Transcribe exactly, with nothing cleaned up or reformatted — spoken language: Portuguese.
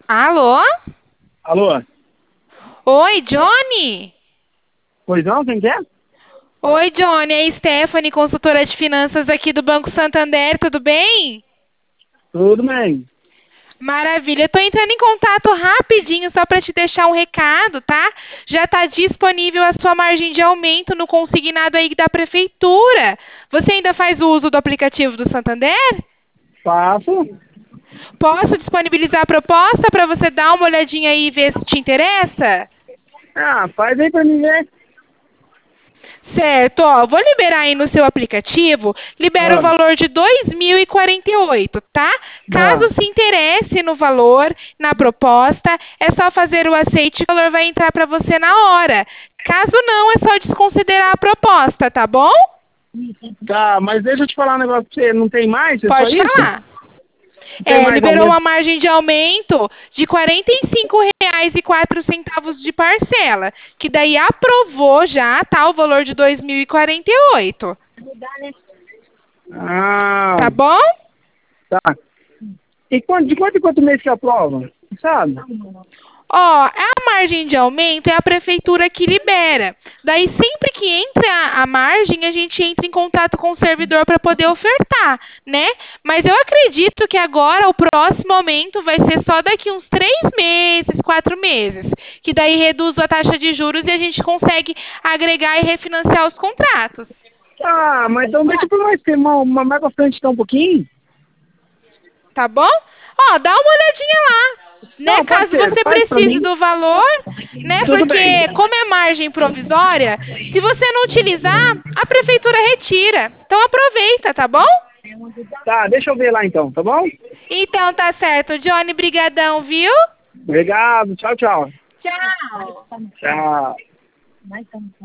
Alô? Alô? Oi, Johnny? Pois não, quem quer? Oi, Johnny, é Stephanie, consultora de finanças aqui do Banco Santander, tudo bem? Tudo bem. Maravilha, eu tô entrando em contato rapidinho só para te deixar um recado, tá? Já está disponível a sua margem de aumento no consignado aí da prefeitura. Você ainda faz uso do aplicativo do Santander? Faço. Posso disponibilizar a proposta para você dar uma olhadinha aí e ver se te interessa? Ah, faz aí pra mim ver. Certo, ó, vou liberar aí no seu aplicativo, libera o Ah, valor de dois mil e quarenta e oito, tá? ah. Caso se interesse no valor, na proposta, é só fazer o aceite e o valor vai entrar para você na hora. Caso não, é só desconsiderar a proposta, tá bom? Tá, mas deixa eu te falar um negócio pra você. Não tem mais? É só Pode isso? falar. Não tem É, mais liberou aumento? uma margem de aumento de quarenta e cinco reais e quatro centavos de parcela, que daí aprovou já, tá, o valor de dois mil e quarenta e oito. Ah, Tá bom? tá. E quanto, de quanto em quanto mês que aprova? Sabe? Ó, a margem de aumento é a prefeitura que libera. Daí, sempre que entra a, a margem, a gente entra em contato com o servidor para poder ofertar, né? Mas eu acredito que agora o próximo aumento vai ser só daqui uns três meses, quatro meses. Que daí reduz a taxa de juros e a gente consegue agregar e refinanciar os contratos. Ah, mas então deixa pra nós ter uma, uma mais pra frente então um pouquinho. Tá bom? Ó, dá uma olhadinha lá. Né, Não, pode caso ser. você Faz pra precise mim. do valor, né? Tudo bem. Porque como é margem provisória, se você não utilizar, a prefeitura retira. Então aproveita, tá bom? Tá, deixa eu ver lá então, tá bom? Então tá certo, Johnny, brigadão, viu? Obrigado. Tchau, tchau. Tchau. Tchau.